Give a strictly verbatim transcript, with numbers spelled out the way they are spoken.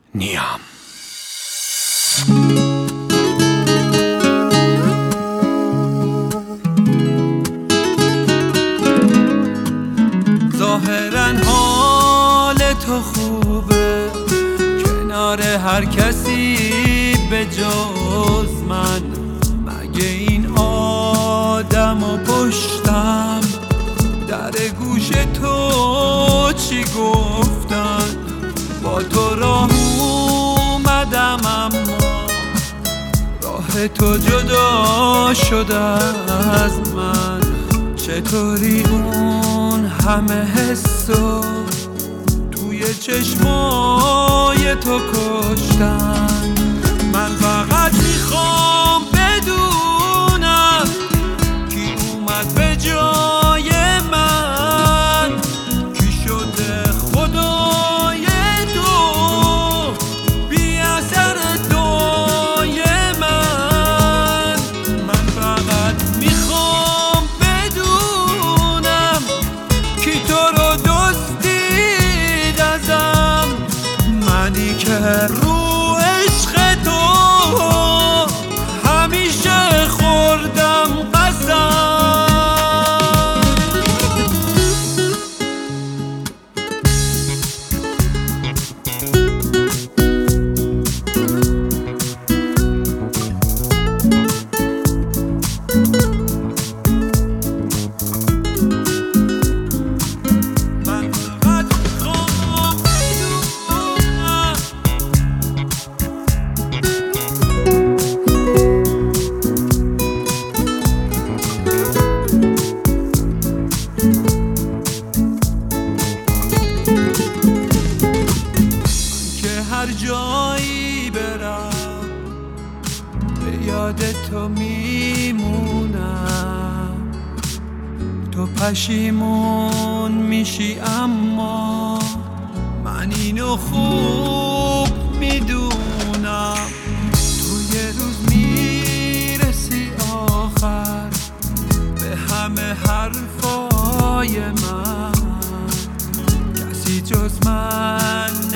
نیام. ظاهرا حال تو خوبه کنار هر کسی به جز من، مگه این آدم و پشتم در گوش تو چی گفتن؟ با تو راه اومدم اما راه تو جدا شده از من. چطوری اون همه حسو توی چشمای تو کشتن؟ من فقط میخوام بدونم کی اومد به جای من، کی شده خدای تو بی اثر دعای من. من فقط میخوام بدونم کی تو رو دزدید ازم، منی که رو عشق تو همیشه خوردم قسم. هر جایی برم به یاد تو میمونم، تو پشیمون میشی اما من اینو خوب میدونم. تو یه روز میرسی آخر به همه حرفای من، کسی جز من